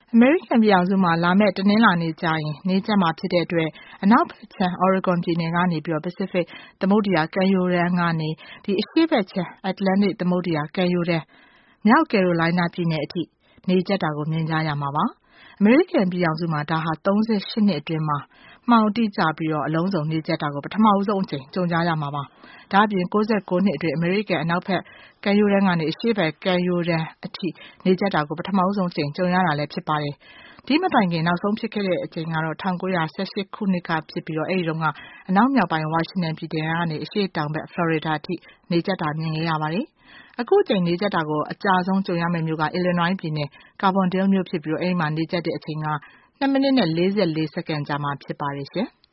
အမေရိကန်ပြည်ထောင်စုမှာလာမယ့်တနင်္လာနေ့ကျရင်နေကြမှာဖြစ်တဲ့အတွက်အနောက်ဘက်ခြမ်း Oregon ပြည်နယ်ကနေပြီးတော့ Pacific သမုဒ္ဒရာကမ်းရိုးတန်းကနေဒီအရှေ့ဘက်ခြမ်း Atlantic သမုဒ္ဒရာကမ်းရိုးတန်းမြောက် Carolina ပြည်နယ်အထိနေကြတာကိုမြင်ကြရမှာပါ။အမေရိကန်ပြည်ထောင်စုမှာဒါဟာ38နှစ်အတွင်းမှာမှောင်တိကျပြီးတော့အလုံးစုံနေကြတာကိုပထမဆုံးအကြိမ်ကြုံကြရမှာပါ။ဒါအပြင်69နှစ်အတွင်းအမေရိကန်အနောက်ဘက်ကမ်းရိုးတန်းကနေအရှေ့ဘက်ကမ်းရိုးတန်းအထိနေကြတာကိုပထမဆုံးအကြိမ်ကြုံရတာလည်းဖြစ်ပါတယ်။ဒီမတိုင်ခင်နောက်ဆုံးဖြစ်ခဲ့တဲ့အကြိမ်ကတော့1918ခုနှစ်ကဖြစ်ပြီးတော့အဲဒီတုန်းကအနောက်မြောက်ပိုင်းဝါရှင်တန်ပြည်နယ်ကနေအရှေ့တောင်ဘက်ဖလော်ရီဒါအထိနေကြတာမြင်ခဲ့ရပါတယ်။အခုအချိန်နေကြတာကိုအကြာဆုံးကြုံရမယ့်မြို့က Illinois ပြည်နယ် Carbondale မြို့ဖြစ်ပြီးတော့အဲဒီမှာနေကြတဲ့အချိန်က2မိနစ်နဲ့44စက္ကန့်ကြာမှာဖြစ်ပါတယ်ရှင်။